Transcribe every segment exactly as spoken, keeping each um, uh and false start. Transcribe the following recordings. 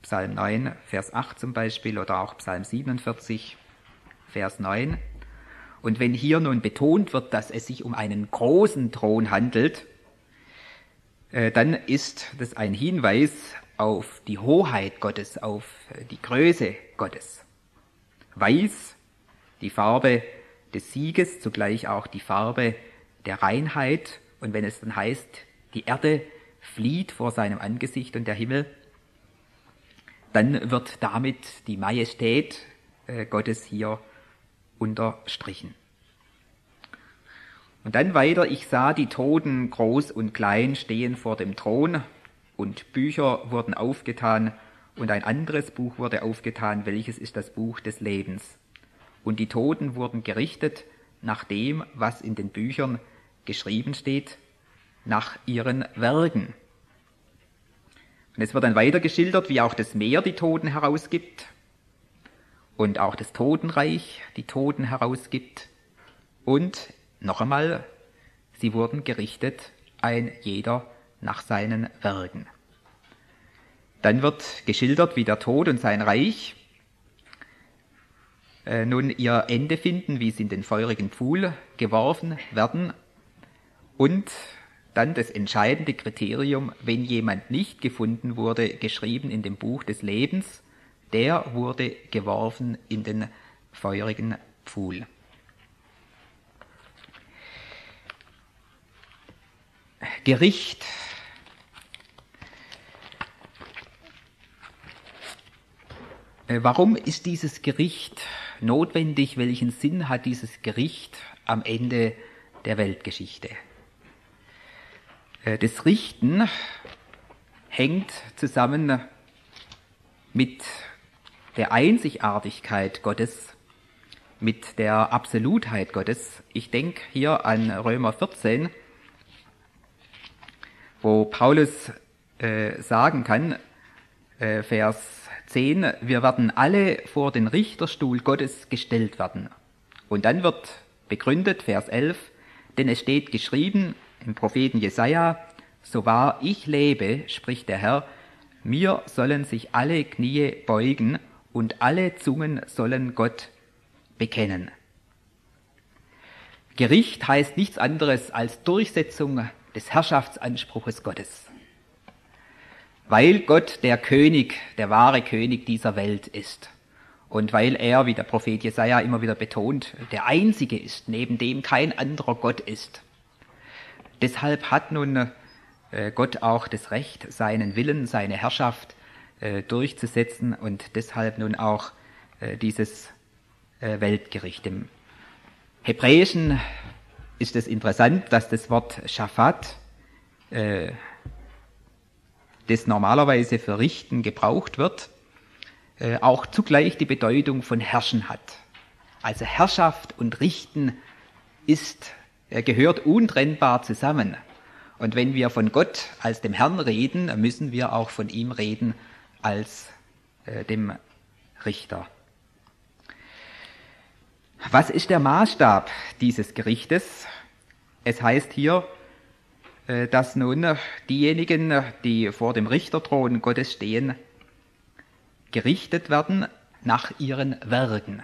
Psalm neun, Vers acht zum Beispiel, oder auch Psalm siebenundvierzig, Vers neun. Und wenn hier nun betont wird, dass es sich um einen großen Thron handelt, äh, dann ist das ein Hinweis auf die Hoheit Gottes, auf die Größe Gottes. Weiß, die Farbe des Sieges, zugleich auch die Farbe der Reinheit. Und wenn es dann heißt, die Erde flieht vor seinem Angesicht und der Himmel, dann wird damit die Majestät äh, Gottes hier unterstrichen. Und dann weiter, ich sah die Toten groß und klein stehen vor dem Thron und Bücher wurden aufgetan und ein anderes Buch wurde aufgetan, welches ist das Buch des Lebens. Und die Toten wurden gerichtet nach dem, was in den Büchern geschrieben steht, nach ihren Werken. Und es wird dann weiter geschildert, wie auch das Meer die Toten herausgibt und auch das Totenreich die Toten herausgibt. Und noch einmal, sie wurden gerichtet, ein jeder nach seinen Werken. Dann wird geschildert, wie der Tod und sein Reich äh, nun ihr Ende finden, wie sie in den feurigen Pfuhl geworfen werden. Und dann das entscheidende Kriterium, wenn jemand nicht gefunden wurde, geschrieben in dem Buch des Lebens, der wurde geworfen in den feurigen Pfuhl. Gericht. Warum ist dieses Gericht notwendig? Welchen Sinn hat dieses Gericht am Ende der Weltgeschichte? Das Richten hängt zusammen mit der Einzigartigkeit Gottes, mit der Absolutheit Gottes. Ich denke hier an Römer vierzehn, wo Paulus äh, sagen kann, äh, Vers zehn, wir werden alle vor den Richterstuhl Gottes gestellt werden. Und dann wird begründet, Vers elf, denn es steht geschrieben im Propheten Jesaja, so wahr ich lebe, spricht der Herr, mir sollen sich alle Knie beugen und alle Zungen sollen Gott bekennen. Gericht heißt nichts anderes als Durchsetzung des Herrschaftsanspruches Gottes. Weil Gott der König, der wahre König dieser Welt ist. Und weil er, wie der Prophet Jesaja immer wieder betont, der Einzige ist, neben dem kein anderer Gott ist. Deshalb hat nun äh, Gott auch das Recht, seinen Willen, seine Herrschaft äh, durchzusetzen und deshalb nun auch äh, dieses äh, Weltgericht. Im Hebräischen ist es interessant, dass das Wort Schafat, äh, das normalerweise für Richten gebraucht wird, äh, auch zugleich die Bedeutung von Herrschen hat. Also Herrschaft und Richten ist Er gehört untrennbar zusammen. Und wenn wir von Gott als dem Herrn reden, müssen wir auch von ihm reden als äh, dem Richter. Was ist der Maßstab dieses Gerichtes? Es heißt hier, äh, dass nun diejenigen, die vor dem Richterthron Gottes stehen, gerichtet werden nach ihren Werken.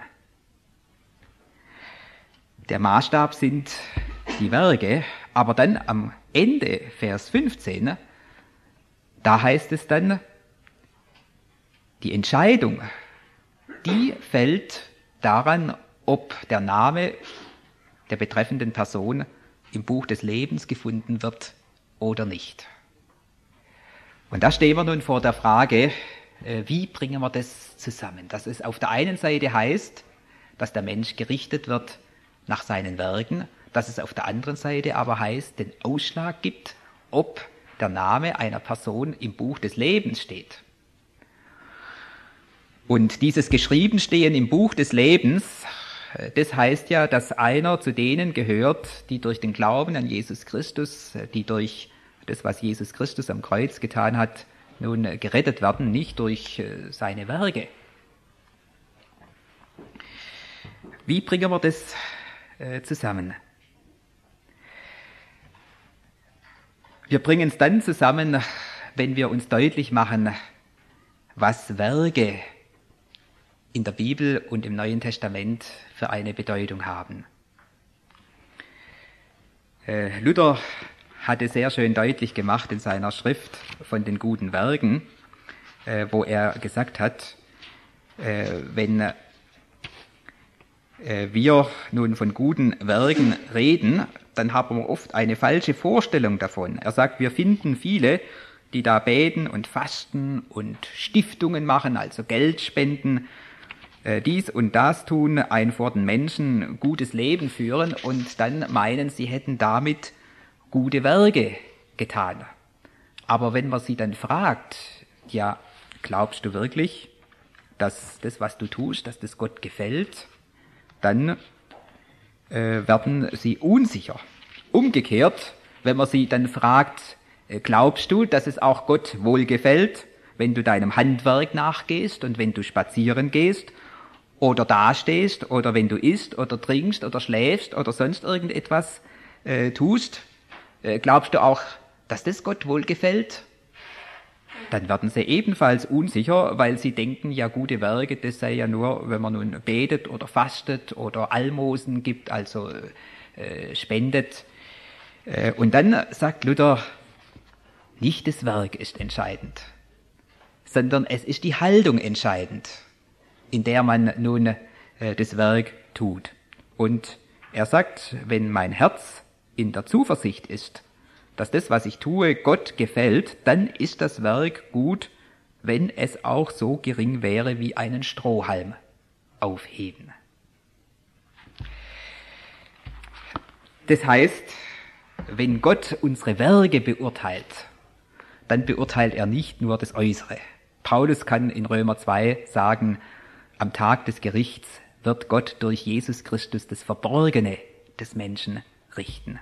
Der Maßstab sind die Werke, aber dann am Ende, Vers fünfzehn, da heißt es dann, die Entscheidung, die fällt daran, ob der Name der betreffenden Person im Buch des Lebens gefunden wird oder nicht. Und da stehen wir nun vor der Frage, wie bringen wir das zusammen? Dass es auf der einen Seite heißt, dass der Mensch gerichtet wird nach seinen Werken, dass es auf der anderen Seite aber heißt, den Ausschlag gibt, ob der Name einer Person im Buch des Lebens steht. Und dieses Geschriebenstehen im Buch des Lebens, das heißt ja, dass einer zu denen gehört, die durch den Glauben an Jesus Christus, die durch das, was Jesus Christus am Kreuz getan hat, nun gerettet werden, nicht durch seine Werke. Wie bringen wir das zusammen? Wir bringen es dann zusammen, wenn wir uns deutlich machen, was Werke in der Bibel und im Neuen Testament für eine Bedeutung haben. Äh, Luther hatte sehr schön deutlich gemacht in seiner Schrift von den guten Werken, äh, wo er gesagt hat, äh, wenn äh, wir nun von guten Werken reden, dann haben wir oft eine falsche Vorstellung davon. Er sagt, wir finden viele, die da beten und fasten und Stiftungen machen, also Geld spenden, äh, dies und das tun, ein vor den Menschen gutes Leben führen und dann meinen, sie hätten damit gute Werke getan. Aber wenn man sie dann fragt, ja, glaubst du wirklich, dass das, was du tust, dass das Gott gefällt, dann äh, werden sie unsicher. Umgekehrt, wenn man sie dann fragt, äh, glaubst du, dass es auch Gott wohlgefällt, wenn du deinem Handwerk nachgehst und wenn du spazieren gehst oder dastehst oder wenn du isst oder trinkst oder schläfst oder sonst irgendetwas äh, tust, äh, glaubst du auch, dass das Gott wohlgefällt? Dann werden sie ebenfalls unsicher, weil sie denken, ja, gute Werke, das sei ja nur, wenn man nun betet oder fastet oder Almosen gibt, also äh, spendet. Äh, und dann sagt Luther, nicht das Werk ist entscheidend, sondern es ist die Haltung entscheidend, in der man nun äh, das Werk tut. Und er sagt, wenn mein Herz in der Zuversicht ist, dass das, was ich tue, Gott gefällt, dann ist das Werk gut, wenn es auch so gering wäre wie einen Strohhalm aufheben. Das heißt, wenn Gott unsere Werke beurteilt, dann beurteilt er nicht nur das Äußere. Paulus kann in Römer zwei sagen, am Tag des Gerichts wird Gott durch Jesus Christus das Verborgene des Menschen richten.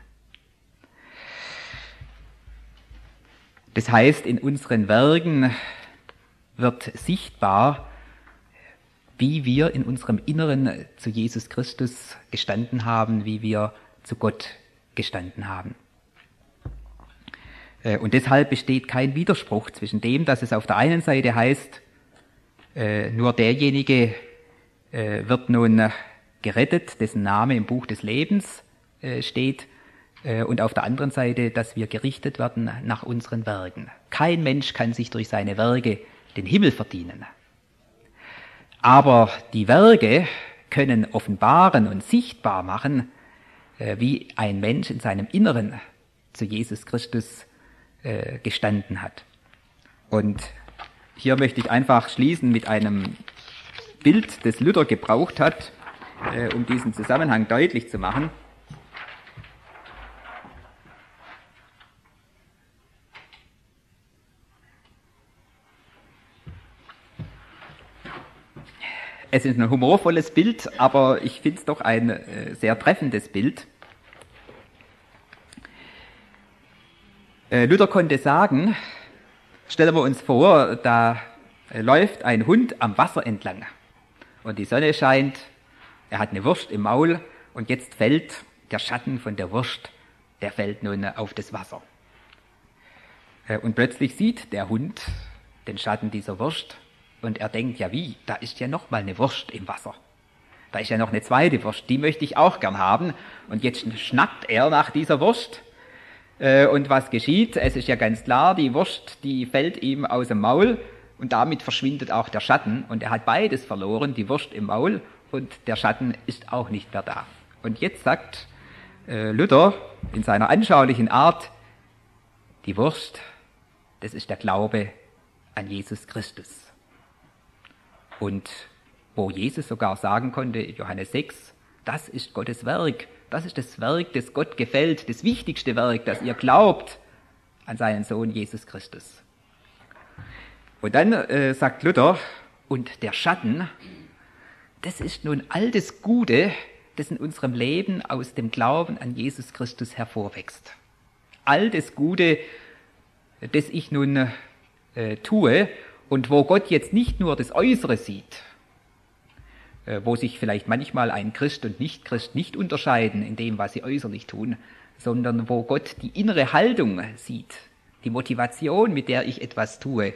Das heißt, in unseren Werken wird sichtbar, wie wir in unserem Inneren zu Jesus Christus gestanden haben, wie wir zu Gott gestanden haben. Und deshalb besteht kein Widerspruch zwischen dem, dass es auf der einen Seite heißt, nur derjenige wird nun gerettet, dessen Name im Buch des Lebens steht, und auf der anderen Seite, dass wir gerichtet werden nach unseren Werken. Kein Mensch kann sich durch seine Werke den Himmel verdienen. Aber die Werke können offenbaren und sichtbar machen, wie ein Mensch in seinem Inneren zu Jesus Christus gestanden hat. Und hier möchte ich einfach schließen mit einem Bild, das Luther gebraucht hat, um diesen Zusammenhang deutlich zu machen. Es ist ein humorvolles Bild, aber ich finde es doch ein äh, sehr treffendes Bild. Äh, Luther konnte sagen, stellen wir uns vor, da äh, läuft ein Hund am Wasser entlang und die Sonne scheint, er hat eine Wurst im Maul und jetzt fällt der Schatten von der Wurst, der fällt nun auf das Wasser. Äh, und plötzlich sieht der Hund den Schatten dieser Wurst. Und er denkt, ja wie, da ist ja noch mal eine Wurst im Wasser. Da ist ja noch eine zweite Wurst, die möchte ich auch gern haben. Und jetzt schnappt er nach dieser Wurst. Äh, und was geschieht? Es ist ja ganz klar, die Wurst, die fällt ihm aus dem Maul und damit verschwindet auch der Schatten. Und er hat beides verloren, die Wurst im Maul und der Schatten ist auch nicht mehr da. Und jetzt sagt äh, Luther in seiner anschaulichen Art, die Wurst, das ist der Glaube an Jesus Christus. Und wo Jesus sogar sagen konnte, Johannes sechs, das ist Gottes Werk, das ist das Werk, das Gott gefällt, das wichtigste Werk, dass ihr glaubt an seinen Sohn Jesus Christus. Und dann äh, sagt Luther, und der Schatten, das ist nun all das Gute, das in unserem Leben aus dem Glauben an Jesus Christus hervorwächst. All das Gute, das ich nun äh, tue, und wo Gott jetzt nicht nur das Äußere sieht, äh, wo sich vielleicht manchmal ein Christ und Nicht-Christ nicht unterscheiden in dem, was sie äußerlich tun, sondern wo Gott die innere Haltung sieht, die Motivation, mit der ich etwas tue,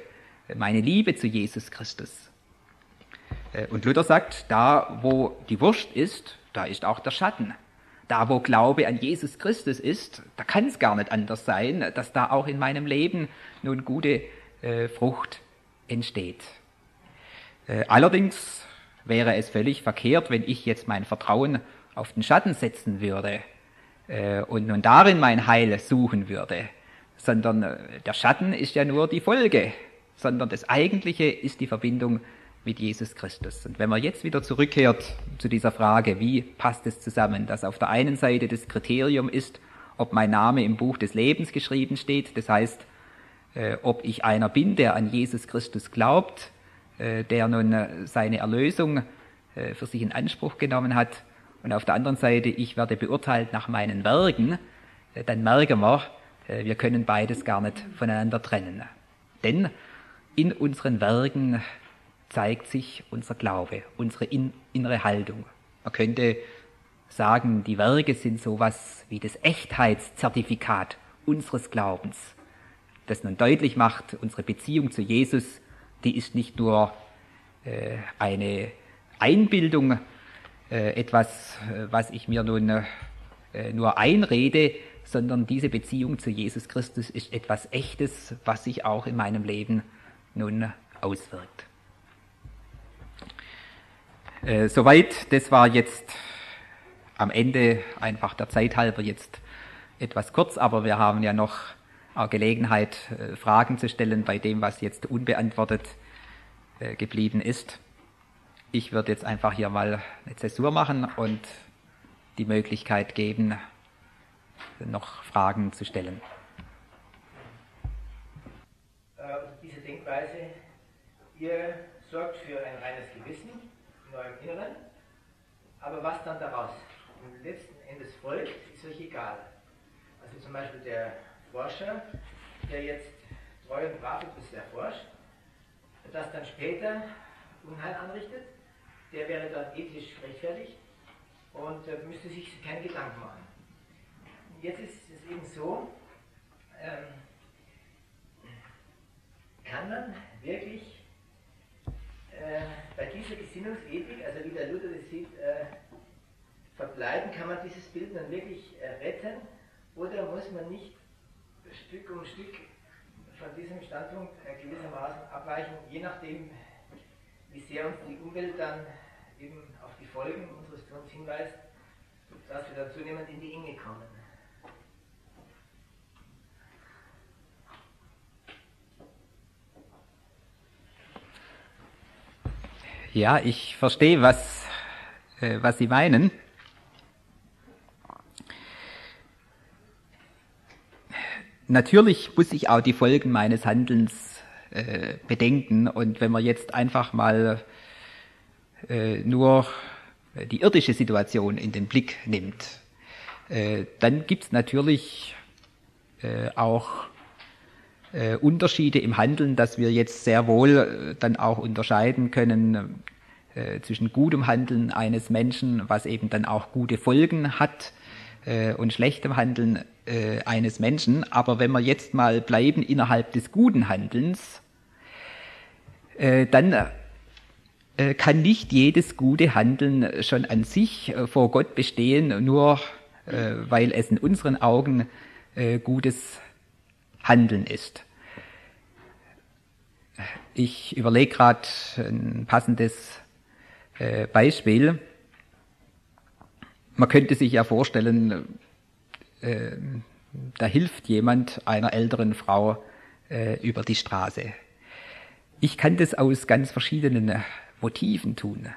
meine Liebe zu Jesus Christus. Und Luther sagt, da wo die Wurst ist, da ist auch der Schatten. Da wo Glaube an Jesus Christus ist, da kann es gar nicht anders sein, dass da auch in meinem Leben nun gute äh, Frucht entsteht. Äh, allerdings wäre es völlig verkehrt, wenn ich jetzt mein Vertrauen auf den Schatten setzen würde äh, und nun darin mein Heil suchen würde, sondern äh, der Schatten ist ja nur die Folge, sondern das Eigentliche ist die Verbindung mit Jesus Christus. Und wenn man jetzt wieder zurückkehrt zu dieser Frage, wie passt es zusammen, dass auf der einen Seite das Kriterium ist, ob mein Name im Buch des Lebens geschrieben steht, das heißt, äh, ob ich einer bin, der an Jesus Christus glaubt, äh, der nun äh, seine Erlösung äh, für sich in Anspruch genommen hat, und auf der anderen Seite, ich werde beurteilt nach meinen Werken, äh, dann merken wir, äh, wir können beides gar nicht voneinander trennen. Denn in unseren Werken zeigt sich unser Glaube, unsere in, innere Haltung. Man könnte sagen, die Werke sind sowas wie das Echtheitszertifikat unseres Glaubens, das nun deutlich macht, unsere Beziehung zu Jesus, die ist nicht nur äh, eine Einbildung, äh, etwas, äh, was ich mir nun äh, nur einrede, sondern diese Beziehung zu Jesus Christus ist etwas Echtes, was sich auch in meinem Leben nun auswirkt. Äh, soweit, das war jetzt am Ende einfach der Zeit halber jetzt etwas kurz, aber wir haben ja noch auch Gelegenheit, äh, Fragen zu stellen bei dem, was jetzt unbeantwortet äh, geblieben ist. Ich würde jetzt einfach hier mal eine Zäsur machen und die Möglichkeit geben, noch Fragen zu stellen. Äh, diese Denkweise, ihr sorgt für ein reines Gewissen in eurem Inneren, aber was dann daraus letzten Endes folgt, ist euch egal. Also zum Beispiel der Forscher, der jetzt treu und brav etwas erforscht, das dann später Unheil anrichtet, der wäre dann ethisch rechtfertigt und äh, müsste sich keine Gedanken machen. Jetzt ist es eben so, ähm, kann man wirklich äh, bei dieser Gesinnungsethik, also wie der Luther das sieht, äh, verbleiben, kann man dieses Bild dann wirklich äh, retten, oder muss man nicht Stück um Stück von diesem Standpunkt äh, gewissermaßen abweichen, je nachdem, wie sehr uns die Umwelt dann eben auf die Folgen unseres Tuns hinweist, dass wir dann zunehmend in die Enge kommen. Ja, ich verstehe, was, äh, was Sie meinen. Natürlich muss ich auch die Folgen meines Handelns äh, bedenken, und wenn man jetzt einfach mal äh, nur die irdische Situation in den Blick nimmt, äh, dann gibt es natürlich äh, auch äh, Unterschiede im Handeln, dass wir jetzt sehr wohl äh, dann auch unterscheiden können äh, zwischen gutem Handeln eines Menschen, was eben dann auch gute Folgen hat, äh, und schlechtem Handeln äh, eines Menschen. Aber wenn wir jetzt mal bleiben innerhalb des guten Handelns, äh, dann äh, kann nicht jedes gute Handeln schon an sich äh, vor Gott bestehen, nur äh, weil es in unseren Augen äh, gutes Handeln ist. Ich überlege gerade ein passendes äh, Beispiel. Man könnte sich ja vorstellen, äh, da hilft jemand einer älteren Frau äh, über die Straße. Ich kann das aus ganz verschiedenen Motiven tun.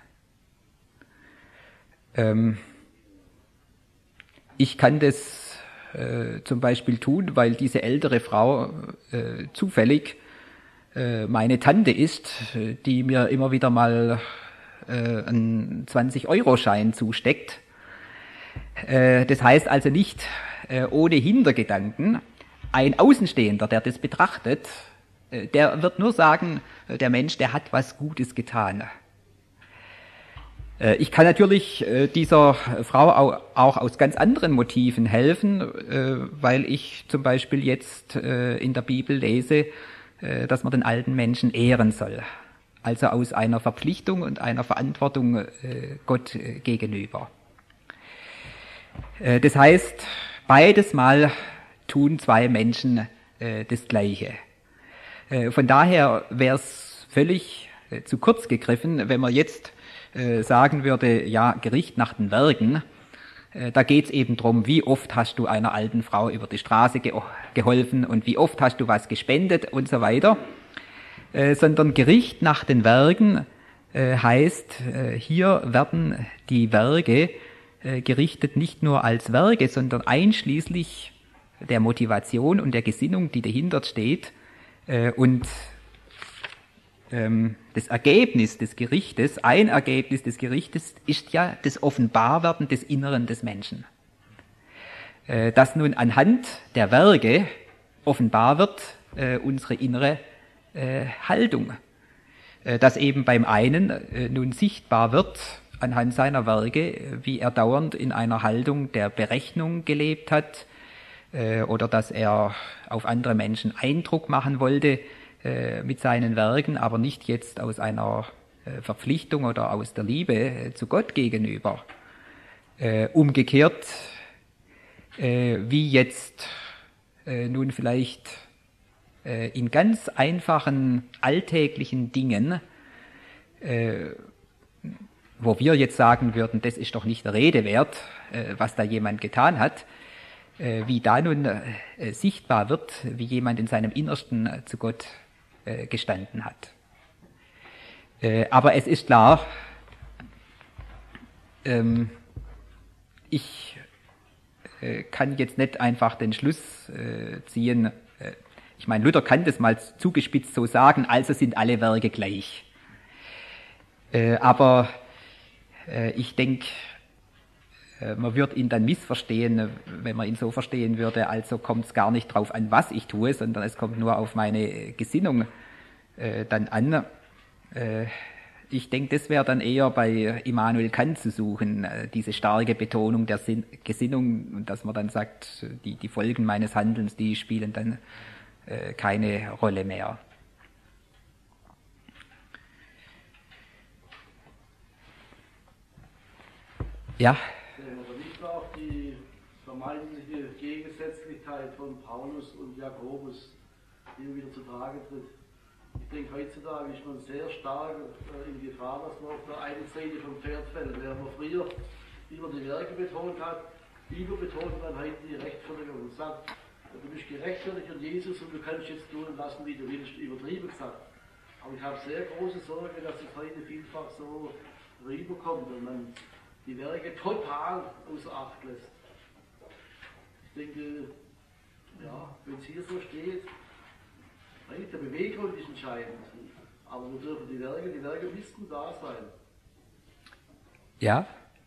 Ähm, ich kann das äh, zum Beispiel tun, weil diese ältere Frau äh, zufällig äh, meine Tante ist, die mir immer wieder mal äh, einen zwanzig-Euro-Schein zusteckt. Äh, das heißt also nicht äh, ohne Hintergedanken. Ein Außenstehender, der das betrachtet, äh, der wird nur sagen, äh, der Mensch, der hat was Gutes getan. Äh, ich kann natürlich äh, dieser Frau auch, auch aus ganz anderen Motiven helfen, äh, weil ich zum Beispiel jetzt äh, in der Bibel lese, äh, dass man den alten Menschen ehren soll. Also aus einer Verpflichtung und einer Verantwortung äh, Gott äh, gegenüber. Äh, das heißt, beides Mal tun zwei Menschen äh, das Gleiche. Äh, von daher wäre es völlig äh, zu kurz gegriffen, wenn man jetzt äh, sagen würde, ja, Gericht nach den Werken. Äh, da geht es eben drum, wie oft hast du einer alten Frau über die Straße ge- geholfen und wie oft hast du was gespendet und so weiter. Äh, sondern Gericht nach den Werken äh, heißt, äh, hier werden die Werke äh, gerichtet nicht nur als Werke, sondern einschließlich der Motivation und der Gesinnung, die dahinter steht. Äh, und ähm, das Ergebnis des Gerichtes, ein Ergebnis des Gerichtes, ist ja das Offenbarwerden des Inneren des Menschen. Äh, dass nun anhand der Werke offenbar wird äh, unsere innere Äh, Haltung, äh, dass eben beim einen äh, nun sichtbar wird anhand seiner Werke, wie er dauernd in einer Haltung der Berechnung gelebt hat äh, oder dass er auf andere Menschen Eindruck machen wollte äh, mit seinen Werken, aber nicht jetzt aus einer äh, Verpflichtung oder aus der Liebe äh, zu Gott gegenüber. Äh, umgekehrt, äh, wie jetzt äh, nun vielleicht in ganz einfachen, alltäglichen Dingen, äh, wo wir jetzt sagen würden, das ist doch nicht der Rede wert, äh, was da jemand getan hat, äh, wie da nun äh, sichtbar wird, wie jemand in seinem Innersten äh, zu Gott äh, gestanden hat. Äh, aber es ist klar, ähm, ich äh, kann jetzt nicht einfach den Schluss äh, ziehen, äh, ich meine, Luther kann das mal zugespitzt so sagen, also sind alle Werke gleich. Äh, aber äh, ich denke, äh, man würde ihn dann missverstehen, wenn man ihn so verstehen würde, also kommt es gar nicht drauf an, was ich tue, sondern es kommt nur auf meine Gesinnung äh, dann an. Äh, ich denke, das wäre dann eher bei Immanuel Kant zu suchen, äh, diese starke Betonung der Sin- Gesinnung, dass man dann sagt, die, die Folgen meines Handelns, die spielen dann keine Rolle mehr. Ja? Aber nicht nur auch die vermeintliche Gegensätzlichkeit von Paulus und Jakobus, die wieder zu Trage tritt. Ich denke, heutzutage ist man sehr stark in Gefahr, dass man auf der einen Seite vom Pferd fällt. Während man früher immer die Werke betont hat, lieber betont man heute die Rechtfertigung und sagt, du bist gerechtfertigt und Jesus und du kannst jetzt tun und lassen, wie du willst, übertrieben gesagt. Aber ich habe sehr große Sorge, dass es heute vielfach so rüberkommt und man die Werke total außer Acht lässt. Ich denke, ja, wenn es hier so steht, eigentlich der Beweggrund ist entscheidend. Aber wir dürfen die Werke, die Werke müssten da sein. Ja.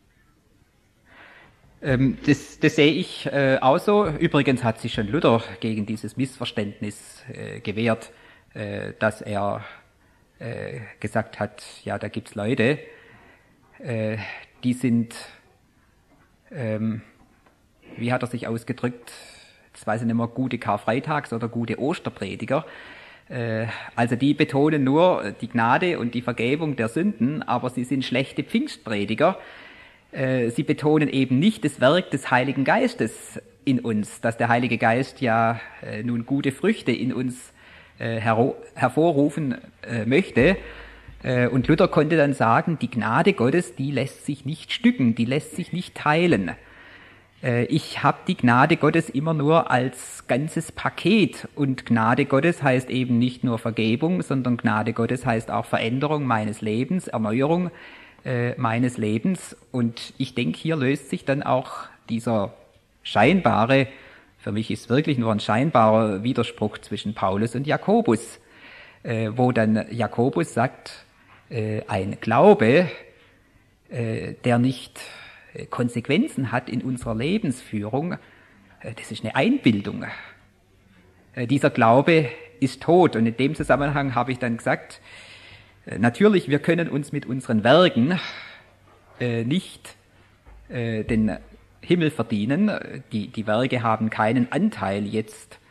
Das, das sehe ich äh, auch so. Übrigens hat sich schon Luther gegen dieses Missverständnis äh, gewehrt, äh, dass er äh, gesagt hat, ja, da gibt's Leute, äh, die sind, ähm, wie hat er sich ausgedrückt, jetzt weiß ich nicht mehr, gute Karfreitags- oder gute Osterprediger. Äh, also die betonen nur die Gnade und die Vergebung der Sünden, aber sie sind schlechte Pfingstprediger. Sie betonen eben nicht das Werk des Heiligen Geistes in uns, dass der Heilige Geist ja äh, nun gute Früchte in uns äh, her- hervorrufen äh, möchte. Äh, und Luther konnte dann sagen, die Gnade Gottes, die lässt sich nicht stücken, die lässt sich nicht teilen. Äh, ich habe die Gnade Gottes immer nur als ganzes Paket. Und Gnade Gottes heißt eben nicht nur Vergebung, sondern Gnade Gottes heißt auch Veränderung meines Lebens, Erneuerung meines Lebens. Und ich denke, hier löst sich dann auch dieser scheinbare, für mich ist wirklich nur ein scheinbarer Widerspruch zwischen Paulus und Jakobus, äh, wo dann Jakobus sagt, äh, ein Glaube, äh, der nicht äh, Konsequenzen hat in unserer Lebensführung, äh, das ist eine Einbildung. Äh, dieser Glaube ist tot. Und in dem Zusammenhang habe ich dann gesagt, natürlich, wir können uns mit unseren Werken äh, nicht äh, den Himmel verdienen. Die, die Werke haben keinen Anteil jetzt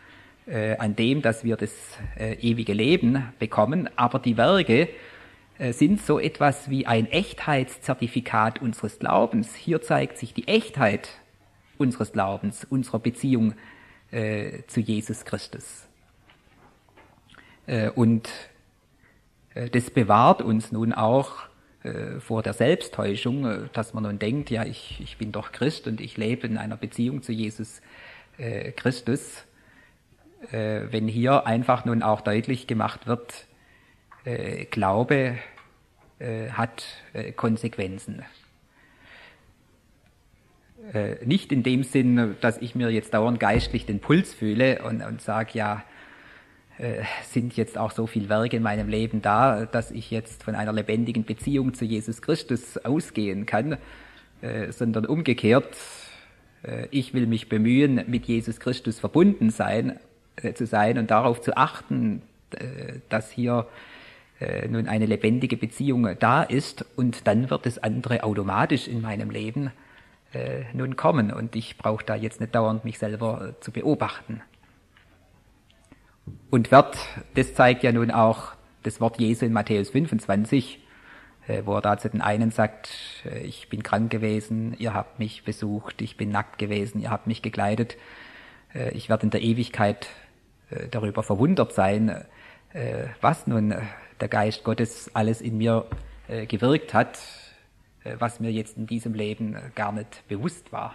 äh, an dem, dass wir das äh, ewige Leben bekommen, aber die Werke äh, sind so etwas wie ein Echtheitszertifikat unseres Glaubens. Hier zeigt sich die Echtheit unseres Glaubens, unserer Beziehung äh, zu Jesus Christus. Äh, und äh, das bewahrt uns nun auch äh, vor der Selbsttäuschung, äh, dass man nun denkt, ja, ich, ich bin doch Christ und ich lebe in einer Beziehung zu Jesus äh, Christus. Äh, wenn hier einfach nun auch deutlich gemacht wird, äh, Glaube äh, hat äh, Konsequenzen. Äh, nicht in dem Sinn, dass ich mir jetzt dauernd geistlich den Puls fühle und, und sage, ja, äh, sind jetzt auch so viele Werke in meinem Leben da, dass ich jetzt von einer lebendigen Beziehung zu Jesus Christus ausgehen kann, äh, sondern umgekehrt, äh, ich will mich bemühen, mit Jesus Christus verbunden sein, äh, zu sein und darauf zu achten, äh, dass hier äh, nun eine lebendige Beziehung da ist, und dann wird das andere automatisch in meinem Leben Äh, nun kommen, und ich brauche da jetzt nicht dauernd mich selber äh, zu beobachten. Und wird, das zeigt ja nun auch das Wort Jesu in Matthäus fünfundzwanzig, äh, wo er da zu den einen sagt, äh, ich bin krank gewesen, ihr habt mich besucht, ich bin nackt gewesen, ihr habt mich gekleidet. Äh, ich werde in der Ewigkeit äh, darüber verwundert sein, äh, was nun äh, der Geist Gottes alles in mir äh, gewirkt hat, was mir jetzt in diesem Leben gar nicht bewusst war.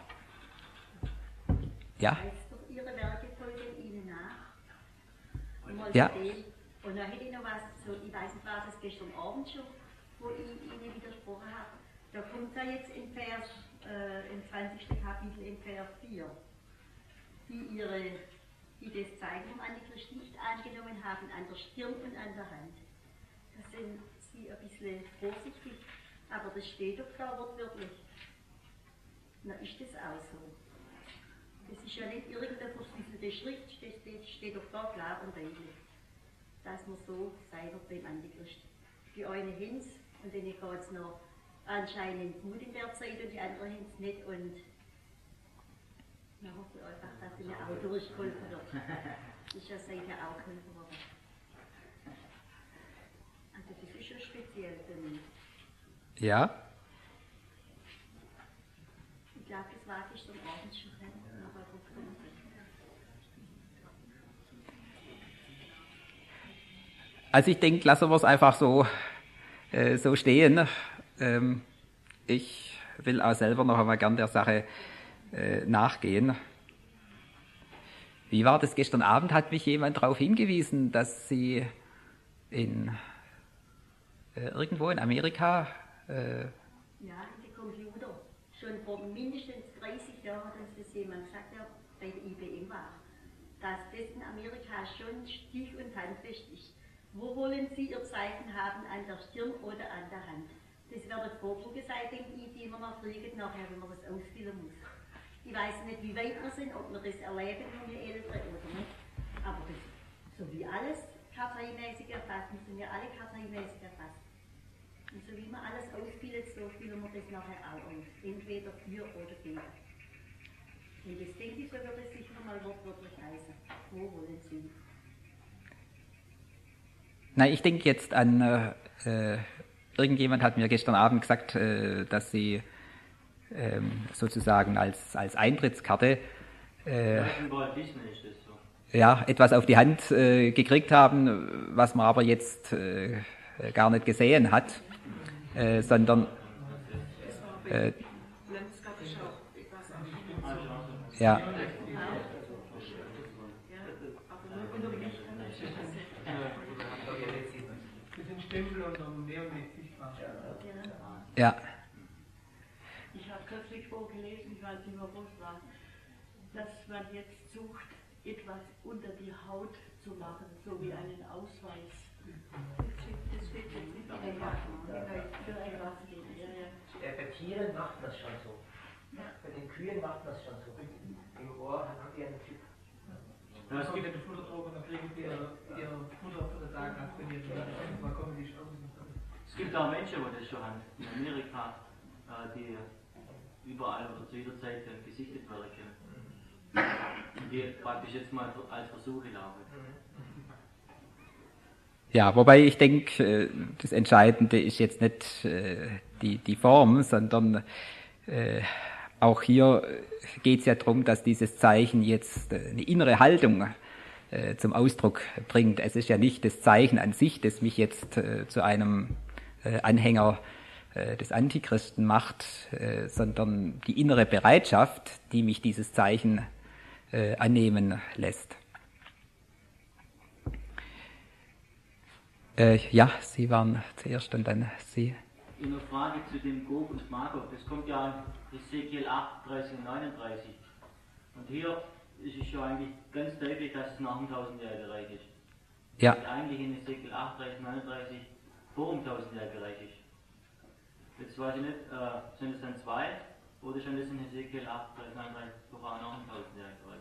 Ja? Ihre Werke folgen Ihnen nach. Und ja. Und da hätte ich noch was, so, ich weiß nicht, war das gestern Abend schon, wo ich Ihnen widersprochen habe. Da kommt ja jetzt in Vers, äh, im zwanzigsten Kapitel, in Vers vier, die ihre, die das Zeichen vom Antichrist nicht angenommen haben, an der Stirn und an der Hand. Da sind Sie ein bisschen vorsichtig. Aber das steht doch da wortwörtlich. Na, ist das auch so? Das ist ja nicht irgendeine verschlüsselte Schrift, das steht, steht doch da klar und deutlich, dass man so sei wird beim Antichrist. Die einen haben es und denen geht es noch anscheinend gut in der Zeit und die anderen haben es nicht, und man hofft einfach, dass ihnen auch durchgeholfen wird. Das ist ja seither auch geholfen worden. Also das ist schon speziell für mich. Ja. Ich glaube, das war gestern Abend schon. Also ich denke, lassen wir es einfach so, äh, so stehen. Ähm, ich will auch selber noch einmal gern der Sache äh, nachgehen. Wie war das gestern Abend? Hat mich jemand darauf hingewiesen, dass Sie in äh, irgendwo in Amerika Äh, ja, die Computer. Schon vor mindestens dreißig Jahren hat uns das jemand gesagt, der bei der I B M war, dass das in Amerika schon stich- und handfest ist. Wo wollen Sie Ihr Zeichen haben, an der Stirn oder an der Hand? Das wäre die Vorfrage sein, denke ich, die wir noch kriegen nachher, wenn man das ausfüllen muss. Ich weiß nicht, wie weit wir sind, ob wir das erleben, wenn wir Ältere oder nicht. Aber das, so wie alles karteimäßig erfasst, müssen wir alle karteimäßig erfassen. Und so wie man alles ausfüllt, so füllen wir das nachher auch aus. Entweder für oder gegen. Und das denke ich, so wird es sicher mal wortwörtlich heißen. Wo wollen Sie? Na, ich denke jetzt an, äh, irgendjemand hat mir gestern Abend gesagt, äh, dass Sie ähm, sozusagen als, als Eintrittskarte äh, ja, etwas auf die Hand äh, gekriegt haben, was man aber jetzt äh, gar nicht gesehen hat. Äh, sondern äh, ja. Ja. Ich habe kürzlich vorgelesen, ich weiß nicht mehr, wo es war, dass man jetzt sucht, etwas unter die Haut zu machen, so wie einen Ausweis. Das wird jetzt nicht mehr machen. Bei Tieren macht man es schon so. Bei den Kühen macht man es schon so. Im Ohr haben die einen Typ. Ja, es gibt ja die Futterdroge, dann kriegen die ihr, ihr Futter für den Tag nach, wenn die mal kommen, die schon. Es gibt auch Menschen, die das schon haben. In Amerika, die überall oder zu jeder Zeit gesichtet werden können. die praktisch jetzt mal als Versuche laufen. Ja, wobei ich denke, das Entscheidende ist jetzt nicht die, die Form, sondern äh, auch hier geht es ja darum, dass dieses Zeichen jetzt eine innere Haltung äh, zum Ausdruck bringt. Es ist ja nicht das Zeichen an sich, das mich jetzt äh, zu einem äh, Anhänger äh, des Antichristen macht, äh, sondern die innere Bereitschaft, die mich dieses Zeichen äh, annehmen lässt. Äh, ja, Sie waren zuerst und dann Sie. In der Frage zu dem Gog und Magog, das kommt ja in Hesekiel achtunddreißig und neununddreißig. Und hier ist es ja eigentlich ganz deutlich, dass es nach dem tausendjährigen Reich ist. Ja. Und eigentlich in Hesekiel achtunddreißig, neununddreißig vor dem tausendjährigen Reich ist. Jetzt weiß ich nicht, äh, sind es dann zwei oder schon das in Hesekiel achtunddreißig, neununddreißig sogar nach dem tausendjährigen Reich?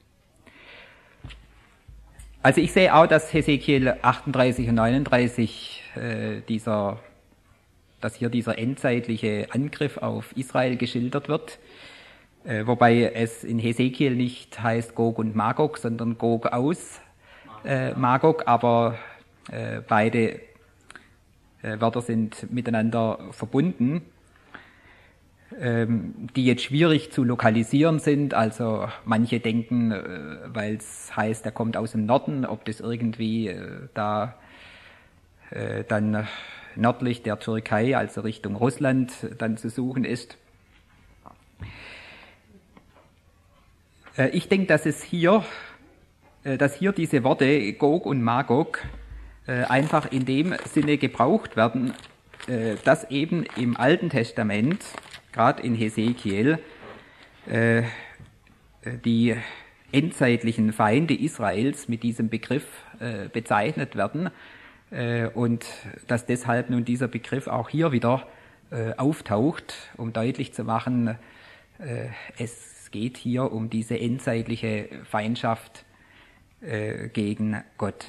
Also ich sehe auch, dass Hesekiel achtunddreißig und neununddreißig äh, dieser, dass hier dieser endzeitliche Angriff auf Israel geschildert wird, äh, wobei es in Hesekiel nicht heißt Gog und Magog, sondern Gog aus äh, Magog, aber äh, beide äh, Wörter sind miteinander verbunden, die jetzt schwierig zu lokalisieren sind. Also manche denken, weil es heißt, er kommt aus dem Norden, ob das irgendwie da dann nördlich der Türkei, also Richtung Russland, dann zu suchen ist. Ich denke, dass es hier, dass hier diese Worte Gog und Magog einfach in dem Sinne gebraucht werden, dass eben im Alten Testament, gerade in Hesekiel, äh, die endzeitlichen Feinde Israels mit diesem Begriff äh, bezeichnet werden äh, und dass deshalb nun dieser Begriff auch hier wieder äh, auftaucht, um deutlich zu machen, äh, es geht hier um diese endzeitliche Feindschaft äh, gegen Gott.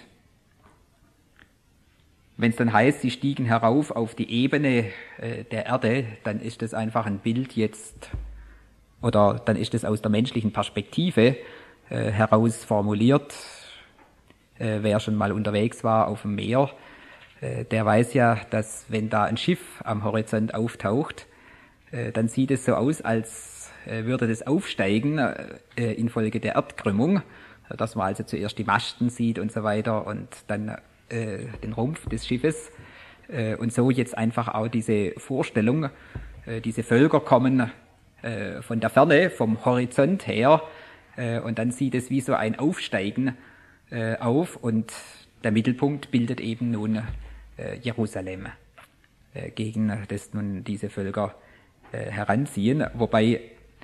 Wenn es dann heißt, sie stiegen herauf auf die Ebene äh, der Erde, dann ist das einfach ein Bild jetzt, oder dann ist das aus der menschlichen Perspektive äh, heraus formuliert. Äh, wer schon mal unterwegs war auf dem Meer, äh, der weiß ja, dass wenn da ein Schiff am Horizont auftaucht, äh, dann sieht es so aus, als äh, würde das aufsteigen äh, infolge der Erdkrümmung, dass man also zuerst die Masten sieht und so weiter und dann den Rumpf des Schiffes und so jetzt einfach auch diese Vorstellung, diese Völker kommen von der Ferne, vom Horizont her und dann sieht es wie so ein Aufsteigen auf und der Mittelpunkt bildet eben nun Jerusalem, gegen das nun diese Völker heranziehen, wobei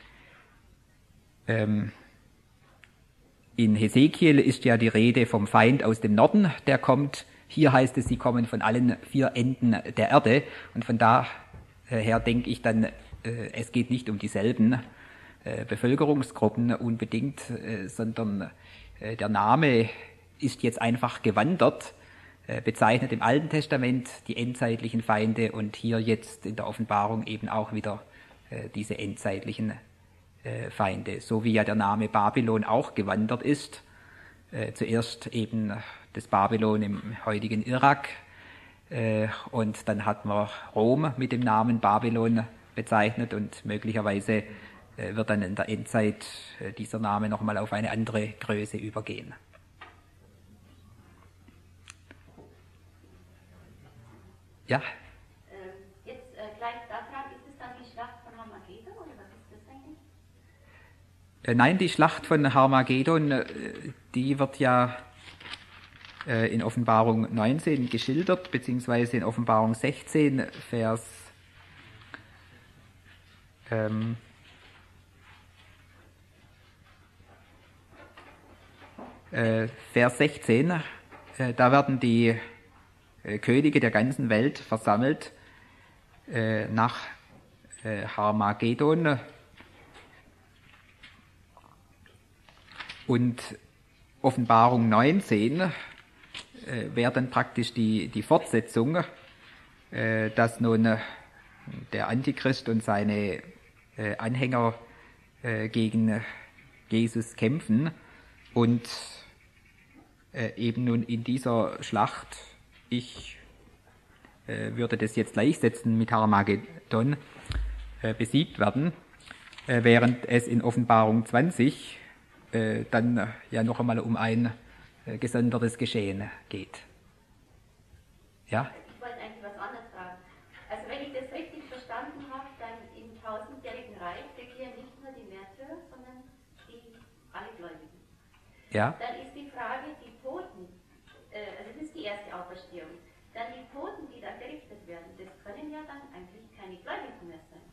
ähm, in Hesekiel ist ja die Rede vom Feind aus dem Norden, der kommt. Hier heißt es, sie kommen von allen vier Enden der Erde. Und von daher denke ich dann, es geht nicht um dieselben Bevölkerungsgruppen unbedingt, sondern der Name ist jetzt einfach gewandert, bezeichnet im Alten Testament die endzeitlichen Feinde und hier jetzt in der Offenbarung eben auch wieder diese endzeitlichen Feinde, so wie ja der Name Babylon auch gewandert ist. Äh, zuerst eben das Babylon im heutigen Irak äh, und dann hat man Rom mit dem Namen Babylon bezeichnet und möglicherweise äh, wird dann in der Endzeit äh, dieser Name nochmal auf eine andere Größe übergehen. Ja? Jetzt äh, gleich daran, ist es dann die Schlacht von Armageddon oder was ist das eigentlich? Nein, die Schlacht von Harmagedon, die wird ja in Offenbarung neunzehn geschildert, beziehungsweise in Offenbarung sechzehn, Vers, ähm, äh, Vers sechzehn. Äh, da werden die äh, Könige der ganzen Welt versammelt äh, nach äh, Harmagedon. Und Offenbarung neunzehn äh, wäre dann praktisch die, die Fortsetzung, äh, dass nun äh, der Antichrist und seine äh, Anhänger äh, gegen Jesus kämpfen und äh, eben nun in dieser Schlacht, ich äh, würde das jetzt gleichsetzen mit Armageddon, äh, besiegt werden, äh, während es in Offenbarung zwanzig äh, dann äh, ja noch einmal um ein äh, gesondertes Geschehen geht. Ja? Ich wollte eigentlich was anderes fragen. Also wenn ich das richtig verstanden habe, dann im tausendjährigen Reich regieren nicht nur die Märtyrer, sondern die alle Gläubigen. Ja? Dann ist die Frage, die Toten, äh, also das ist die erste Auferstehung, dann die Toten, die da gerichtet werden, das können ja dann eigentlich keine Gläubigen mehr sein.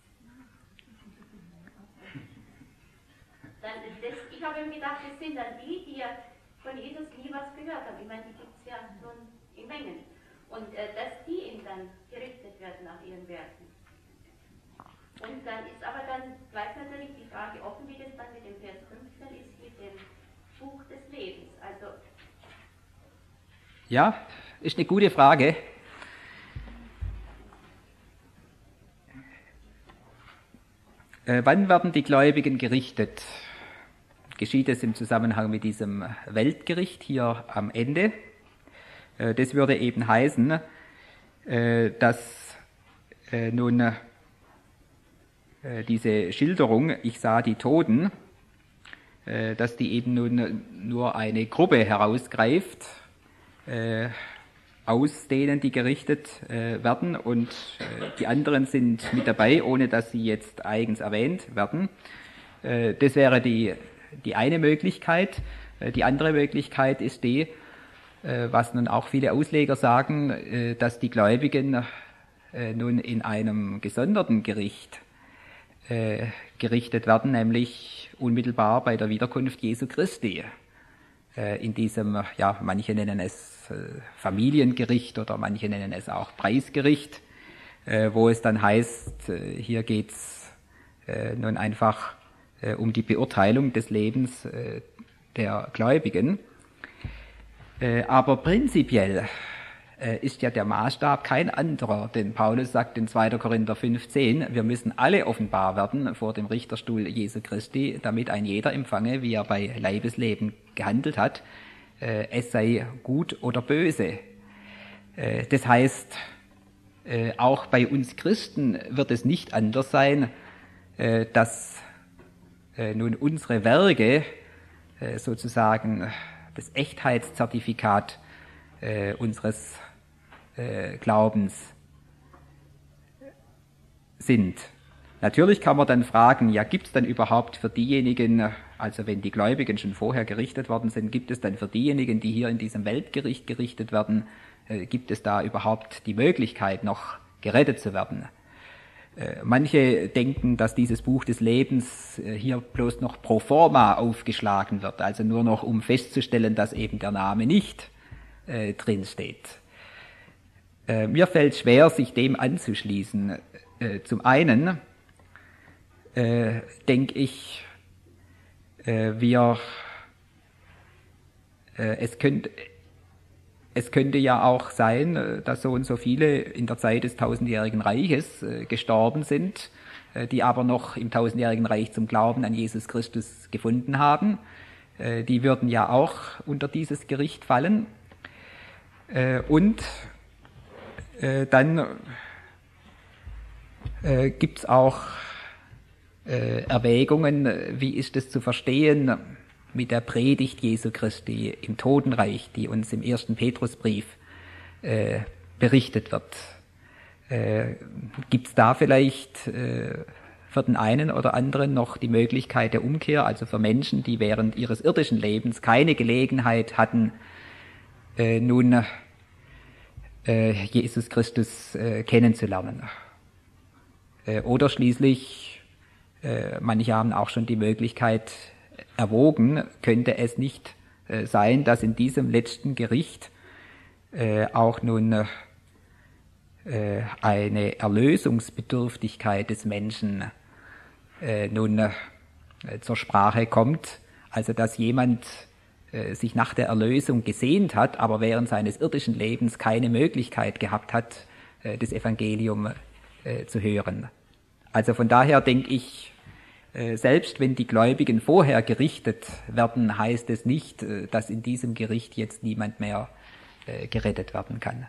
Dann, das, ich habe ihm gedacht, das sind dann die, die ja von Jesus nie was gehört haben. Ich meine, die gibt es ja schon in Mengen. Und äh, dass die eben dann gerichtet werden nach ihren Werken. Und dann ist aber dann bleibt natürlich die Frage offen, wie das dann mit dem Vers fünfzehn ist, mit dem Buch des Lebens. Also Ja, ist eine gute Frage. Äh, wann werden die Gläubigen gerichtet? Geschieht es im Zusammenhang mit diesem Weltgericht hier am Ende? Äh, das würde eben heißen, äh, dass äh, nun äh, diese Schilderung, ich sah die Toten, äh, dass die eben nun nur eine Gruppe herausgreift, äh, aus denen die gerichtet äh, werden, und äh, die anderen sind mit dabei, ohne dass sie jetzt eigens erwähnt werden. Äh, das wäre die, die eine Möglichkeit. Äh, die andere Möglichkeit ist die, äh, was nun auch viele Ausleger sagen, äh, dass die Gläubigen äh, nun in einem gesonderten Gericht äh, gerichtet werden, nämlich unmittelbar bei der Wiederkunft Jesu Christi. Äh, in diesem, ja, manche nennen es Familiengericht oder manche nennen es auch Preisgericht, äh, wo es dann heißt, äh, hier geht's äh, nun einfach äh, um die Beurteilung des Lebens äh, der Gläubigen. Äh, aber prinzipiell äh, ist ja der Maßstab kein anderer, denn Paulus sagt in zweiter Korinther fünfzehn, wir müssen alle offenbar werden vor dem Richterstuhl Jesu Christi, damit ein jeder empfange, wie er bei Leibesleben gehandelt hat, es sei gut oder böse. Das heißt, auch bei uns Christen wird es nicht anders sein, dass nun unsere Werke sozusagen das Echtheitszertifikat unseres Glaubens sind. Natürlich kann man dann fragen, ja, gibt es dann überhaupt für diejenigen, also wenn die Gläubigen schon vorher gerichtet worden sind, gibt es dann für diejenigen, die hier in diesem Weltgericht gerichtet werden, äh, gibt es da überhaupt die Möglichkeit, noch gerettet zu werden? Äh, manche denken, dass dieses Buch des Lebens äh, hier bloß noch pro forma aufgeschlagen wird, also nur noch, um festzustellen, dass eben der Name nicht äh, drin steht. Äh, mir fällt schwer, sich dem anzuschließen. Äh, zum einen Äh, denke ich, äh, wir, äh, es könnte, es könnte ja auch sein, dass so und so viele in der Zeit des tausendjährigen Reiches äh, gestorben sind, äh, die aber noch im tausendjährigen Reich zum Glauben an Jesus Christus gefunden haben. Äh, die würden ja auch unter dieses Gericht fallen. Äh, und äh, dann äh, gibt es auch Äh, Erwägungen, wie ist es zu verstehen mit der Predigt Jesu Christi im Totenreich, die uns im ersten Petrusbrief äh, berichtet wird. Äh, Gibt es da vielleicht äh, für den einen oder anderen noch die Möglichkeit der Umkehr, also für Menschen, die während ihres irdischen Lebens keine Gelegenheit hatten, äh, nun äh, Jesus Christus äh, kennenzulernen? Äh, oder schließlich manche haben auch schon die Möglichkeit erwogen, könnte es nicht äh, sein, dass in diesem letzten Gericht äh, auch nun äh, eine Erlösungsbedürftigkeit des Menschen äh, nun äh, zur Sprache kommt, also dass jemand äh, sich nach der Erlösung gesehnt hat, aber während seines irdischen Lebens keine Möglichkeit gehabt hat, äh, das Evangelium äh, zu hören. Also von daher denke ich, Selbst wenn die Gläubigen vorher gerichtet werden, heißt es nicht, dass in diesem Gericht jetzt niemand mehr gerettet werden kann.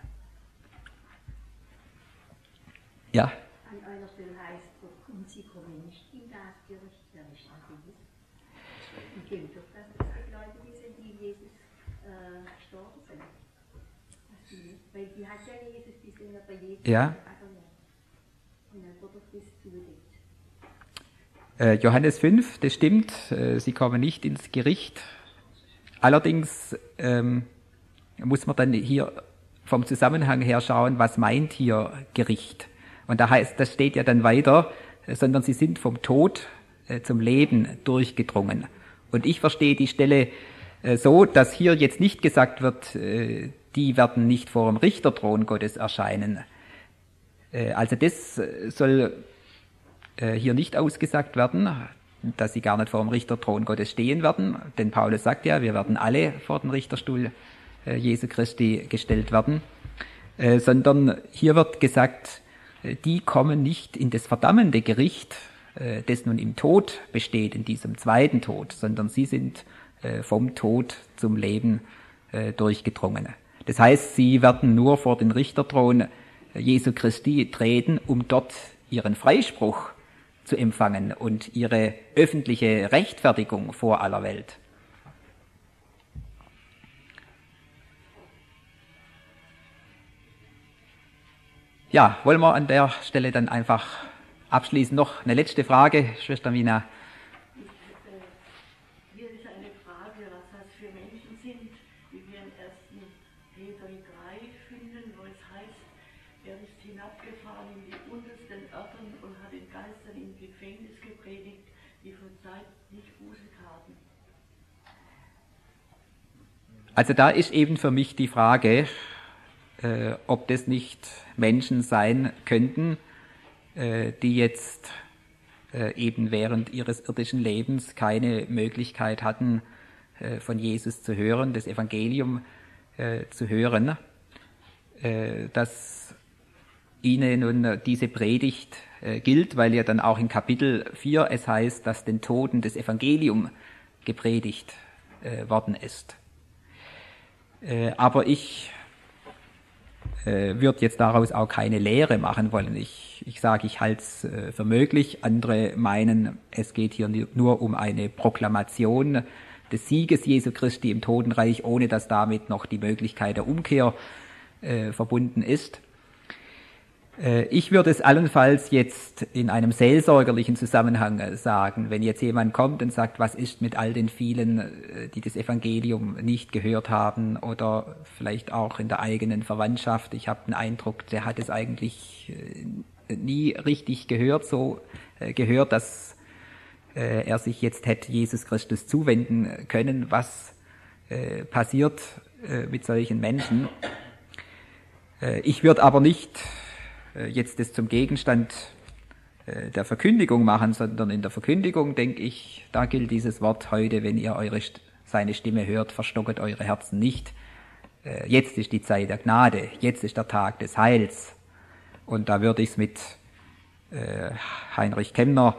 Ja? An einer Stelle heißt es, und sie kommen nicht in das Gericht, der nicht an dem ist. Und gilt doch, dass das die Gläubigen sind, die Jesus äh, gestorben sind. Weil die hat ja Jesus, die sind ja bei Jesus. Ja. Und dann wird das zugelegt. Johannes fünf, das stimmt, sie kommen nicht ins Gericht. Allerdings ähm, muss man dann hier vom Zusammenhang her schauen, was meint hier Gericht. Und da heißt, das steht ja dann weiter, sondern sie sind vom Tod äh, zum Leben durchgedrungen. Und ich verstehe die Stelle äh, so, dass hier jetzt nicht gesagt wird, äh, die werden nicht vor dem Richterthron Gottes erscheinen. Äh, also das soll hier nicht ausgesagt werden, dass sie gar nicht vor dem Richterthron Gottes stehen werden, denn Paulus sagt ja, wir werden alle vor den Richterstuhl Jesu Christi gestellt werden, sondern hier wird gesagt, die kommen nicht in das verdammende Gericht, das nun im Tod besteht, in diesem zweiten Tod, sondern sie sind vom Tod zum Leben durchgedrungen. Das heißt, sie werden nur vor den Richterthron Jesu Christi treten, um dort ihren Freispruch zu empfangen und ihre öffentliche Rechtfertigung vor aller Welt. Ja, wollen wir an der Stelle dann einfach abschließen. Noch eine letzte Frage, Schwester Mina. Hier ist eine Frage, was das für Menschen sind, wie wir in ersten Peter drei finden, wo es heißt, er ist hinabgefahren in die untersten Örtern und hat den Geistern im Gefängnis gepredigt, die von Zeit nicht Buße taten. Also da ist eben für mich die Frage, äh, ob das nicht Menschen sein könnten, äh, die jetzt äh, eben während ihres irdischen Lebens keine Möglichkeit hatten, äh, von Jesus zu hören, das Evangelium äh, zu hören, äh, dass ihnen nun diese Predigt äh, gilt, weil ja dann auch in Kapitel vier es heißt, dass den Toten das Evangelium gepredigt äh, worden ist. Äh, aber ich äh, würde jetzt daraus auch keine Lehre machen wollen. Ich, ich sage, ich halte es äh, für möglich. Andere meinen, es geht hier nur um eine Proklamation des Sieges Jesu Christi im Totenreich, ohne dass damit noch die Möglichkeit der Umkehr äh, verbunden ist. Ich würde es allenfalls jetzt in einem seelsorgerlichen Zusammenhang sagen, wenn jetzt jemand kommt und sagt, was ist mit all den vielen, die das Evangelium nicht gehört haben oder vielleicht auch in der eigenen Verwandtschaft. Ich habe den Eindruck, der hat es eigentlich nie richtig gehört, so gehört, dass er sich jetzt hätte Jesus Christus zuwenden können. Was passiert mit solchen Menschen? Ich würde aber nicht jetzt das zum Gegenstand der Verkündigung machen, sondern in der Verkündigung, denke ich, da gilt dieses Wort heute, wenn ihr eure seine Stimme hört, verstocket eure Herzen nicht. Jetzt ist die Zeit der Gnade, jetzt ist der Tag des Heils. Und da würde ich es mit Heinrich Kemner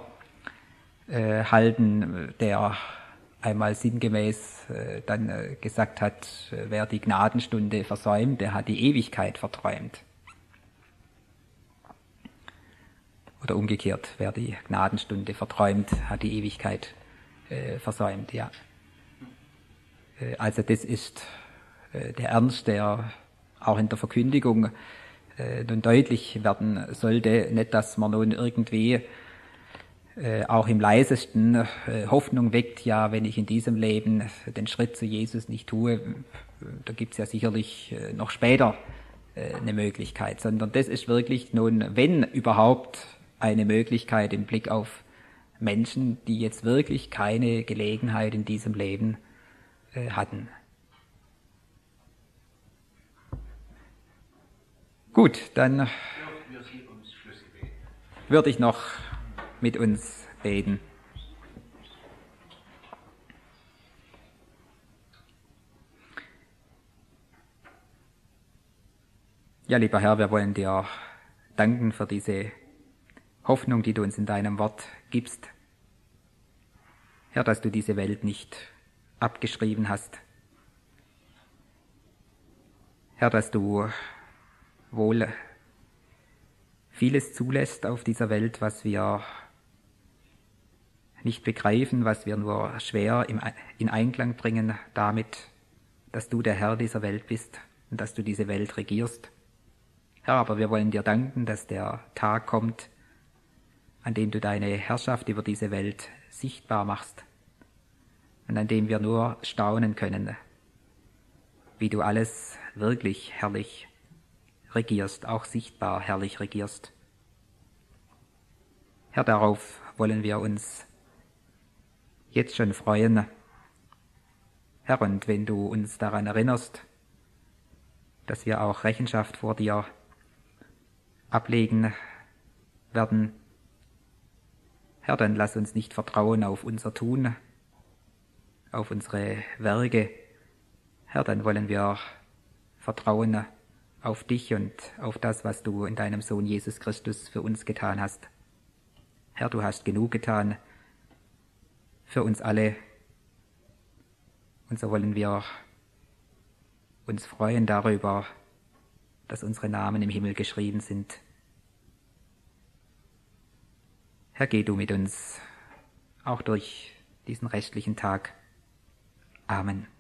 halten, der einmal sinngemäß dann gesagt hat, wer die Gnadenstunde versäumt, der hat die Ewigkeit verträumt. Oder umgekehrt, wer die Gnadenstunde verträumt, hat die Ewigkeit äh, versäumt, ja. Äh, also das ist äh, der Ernst, der auch in der Verkündigung äh, nun deutlich werden sollte. Nicht, dass man nun irgendwie äh, auch im leisesten äh, Hoffnung weckt, ja, wenn ich in diesem Leben den Schritt zu Jesus nicht tue, da gibt's ja sicherlich äh, noch später äh, eine Möglichkeit, sondern das ist wirklich nun, wenn überhaupt, eine Möglichkeit im Blick auf Menschen, die jetzt wirklich keine Gelegenheit in diesem Leben äh, hatten. Gut, dann würde ich noch mit uns beten. Ja, lieber Herr, wir wollen dir danken für diese Hoffnung, die du uns in deinem Wort gibst. Herr, dass du diese Welt nicht abgeschrieben hast. Herr, dass du wohl vieles zulässt auf dieser Welt, was wir nicht begreifen, was wir nur schwer in Einklang bringen damit, dass du der Herr dieser Welt bist und dass du diese Welt regierst. Herr, aber wir wollen dir danken, dass der Tag kommt, an dem du deine Herrschaft über diese Welt sichtbar machst und an dem wir nur staunen können, wie du alles wirklich herrlich regierst, auch sichtbar herrlich regierst. Herr, darauf wollen wir uns jetzt schon freuen. Herr, und wenn du uns daran erinnerst, dass wir auch Rechenschaft vor dir ablegen werden, Herr, dann lass uns nicht vertrauen auf unser Tun, auf unsere Werke. Herr, dann wollen wir vertrauen auf dich und auf das, was du in deinem Sohn Jesus Christus für uns getan hast. Herr, du hast genug getan für uns alle. Und so wollen wir uns freuen darüber, dass unsere Namen im Himmel geschrieben sind. Herr, geh du mit uns auch durch diesen restlichen Tag. Amen.